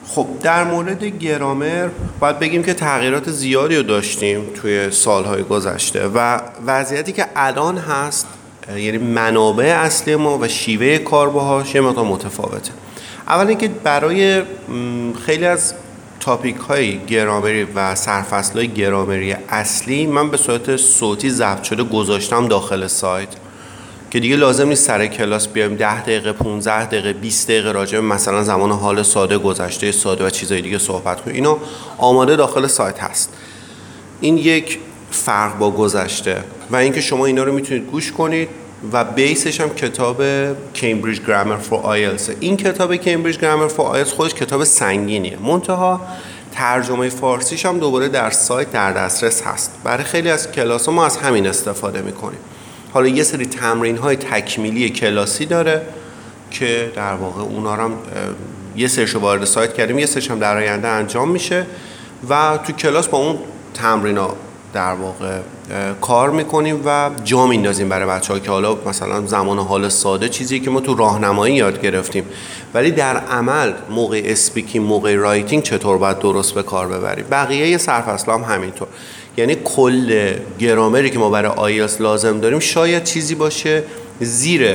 خب در مورد گرامر باید بگیم که تغییرات زیادی رو داشتیم توی سالهای گذشته و وضعیتی که الان هست، یعنی منابع اصلی ما و شیوه کار باهاش یه مقدار متفاوته. اول اینکه برای خیلی از تاپیک های گرامری و سرفصل های گرامری اصلی من به صورت صوتی ضبط شده گذاشتم داخل سایت که دیگه لازم نیست سر کلاس بیایم 10 دقیقه 15 دقیقه 20 دقیقه راجع به مثلا زمان حال ساده، گذشته ساده و چیزای دیگه صحبت کنیم. اینا آماده داخل سایت هست. این یک فرق با گذشته و اینکه شما اینا رو میتونید گوش کنید و بیسش هم کتاب کمبریج گرامر فور آیلتس. این کتاب کمبریج گرامر فور آیلتس خودش کتاب سنگینیه، منتها ترجمه فارسیش هم دوباره در سایت در دسترس هست. برای خیلی از کلاس‌ها ما از همین استفاده میکنیم. حالا یه سری تمرین‌های تکمیلی کلاسی داره که در واقع اونا رو هم یه سرشو وارد سایت کردیم، یه سرش هم در آینده انجام میشه و تو کلاس با اون تمرینا در واقع کار میکنیم و جا میندازیم برای بچه‌ها که حالا مثلا زمان حال ساده چیزی که ما تو راهنمایی یاد گرفتیم، ولی در عمل موقع اسپیکینگ، موقع رایتینگ چطور باید درست به کار ببریم. بقیه سرفصل هم همینطور. یعنی کل گرامری که ما برای آیلتس لازم داریم شاید چیزی باشه زیر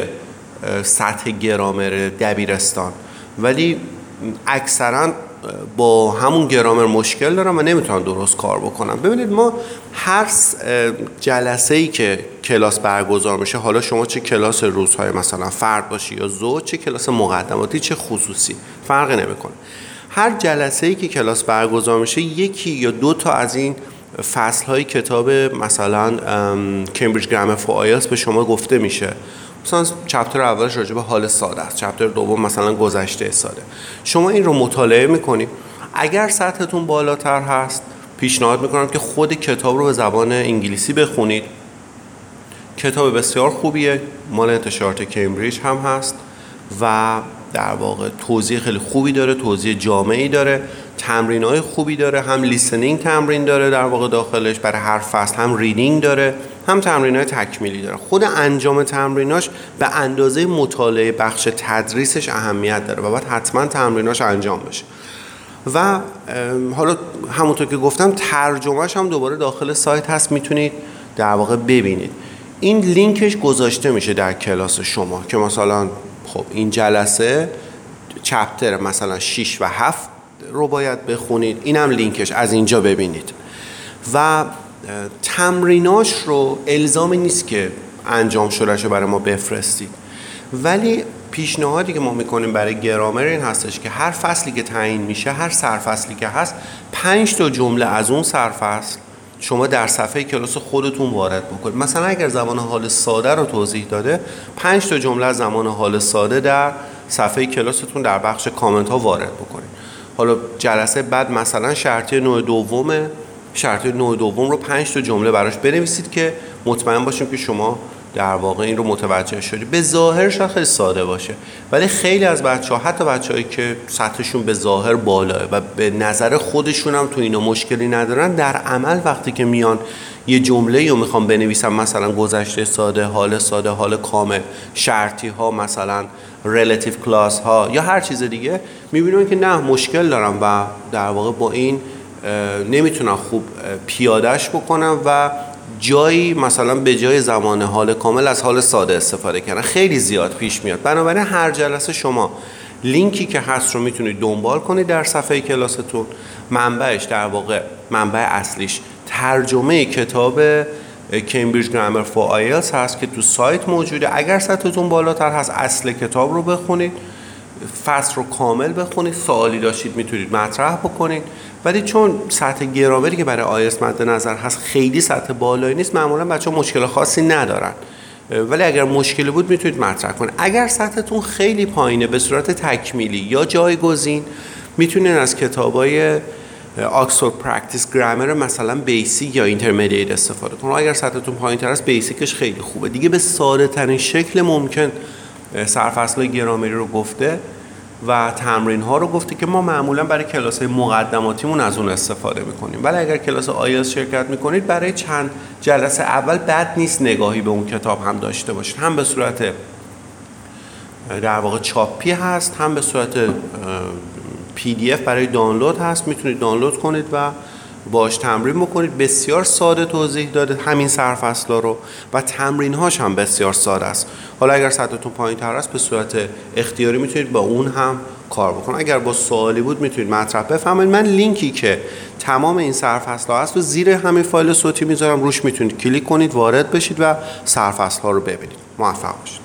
سطح گرامر دبیرستان، ولی اکثرا با همون گرامر مشکل دارم و نمیتونم درست کار بکنم. ببینید ما هر جلسه‌ای که کلاس برگزار میشه، حالا شما چه کلاس روزهای مثلا فرد باشی یا زوج، چه کلاس مقدماتی چه خصوصی، فرقی نمیکنه. هر جلسه‌ای که کلاس برگزار میشه یکی یا دو تا از این فصل‌های کتاب مثلا کمبریج گرامر فور آیلتس به شما گفته میشه. مثلا چپتر اولش راجع به حال ساده است، چپتر دوم مثلا گذشته ساده. شما این رو مطالعه میکنید. اگر سطحتون بالاتر هست پیشنهاد میکنم که خود کتاب رو به زبان انگلیسی بخونید. کتاب بسیار خوبیه، مال انتشارات کمبریج هم هست و در واقع توضیح خیلی خوبی داره، توضیح جامعی داره، تمرین‌های خوبی داره، هم لیسنینگ تمرین داره در واقع داخلش برای هر فصل، هم ریدینگ داره، هم تمرین‌های تکمیلی داره. خود انجام تمریناش به اندازه مطالعه بخش تدریسش اهمیت داره و باید حتما تمریناش انجام بشه. و حالا همونطور که گفتم ترجمهش هم دوباره داخل سایت هست، میتونید در واقع ببینید. این لینکش گذاشته میشه در کلاس شما که مثلا خب این جلسه چپتر مثلا 6 و 7 رو باید بخونید، اینم لینکش از اینجا ببینید. و تمریناش رو الزامی نیست که انجام شدهشو برای ما بفرستید، ولی پیشنهادی که ما میکنیم برای گرامر این هستش که هر فصلی که تعیین میشه، هر سرفصلی که هست، 5 تا جمله از اون سرفصل شما در صفحه کلاس خودتون وارد بکنید. مثلا اگر زمان حال ساده رو توضیح داده، 5 تا جمله از زمان حال ساده در صفحه کلاستون در بخش کامنت ها وارد بکنید. حالا جلسه بعد مثلا شرطی نوع دوم رو 5 تا جمله براش بنویسید که مطمئن باشیم که شما در واقع این رو متوجه شدید. به ظاهر شاید خیلی ساده باشه، ولی خیلی از بچه‌ها، حتی بچه‌هایی که سطحشون به ظاهر بالاه و به نظر خودشون هم تو اینا مشکلی ندارن، در عمل وقتی که میان یه جمله رو میخوام بنویسم، مثلا گذشته ساده، حال کامل، شرطی ها، مثلا ریلیتیو کلاس ها یا هر چیز دیگه، میبینن که نه مشکل دارم و در واقع با این نمیتونم خوب پیادهش بکنم و جایی مثلا به جای زمان حال کامل از حال ساده استفاده کردن. خیلی زیاد پیش میاد. بنابراین هر جلسه شما لینکی که هست رو میتونید دنبال کنید در صفحه کلاستون. منبعش در واقع منبع اصلیش ترجمه کتاب کمبریج گرامر فور آیلتس هست که تو سایت موجوده. اگر سطحتون بالاتر هست اصل کتاب رو بخونید، فصل رو کامل بخونید، سوالی داشتید میتونید مطرح بکنید. ولی چون سطح گرامری که برای آیلتس مد نظر هست خیلی سطح بالایی نیست، معمولا بچه‌ها مشکل خاصی ندارن، ولی اگر مشکلی بود میتونید مطرح کنید. اگر سطحتون خیلی پایینه، به صورت تکمیلی یا جایگزین میتونید از کتابای آکسفورد پرکتیس گرامر مثلا بیسیک یا اینترمدییت استفاده کنید. اگر سطحتون پایین‌تر است بیسیکش خیلی خوبه. دیگه به ساده ترین شکل ممکن سرفصل گرامری رو گفته و تمرین ها رو گفته که ما معمولا برای کلاس مقدماتیمون از اون استفاده میکنیم. ولی اگر کلاس آیلتس شرکت میکنید، برای چند جلسه اول بد نیست نگاهی به اون کتاب هم داشته باشید. هم به صورت در واقع چاپی هست، هم به صورت PDF برای دانلود هست، میتونید دانلود کنید و باش تمرین بکنید. بسیار ساده توضیح داده همین سرفصل‌ها رو و تمرین‌هاش هم بسیار ساده است. حالا اگر سطحتون پایین‌تر است به صورت اختیاری میتونید با اون هم کار بکنید. اگر با سوالی بود میتونید مطرح بفرمایید. من لینکی که تمام این سرفصل‌ها هست و زیر همین فایل صوتی میذارم، روش میتونید کلیک کنید، وارد بشید و سرفصل‌ها رو ببینید. موفق باشید.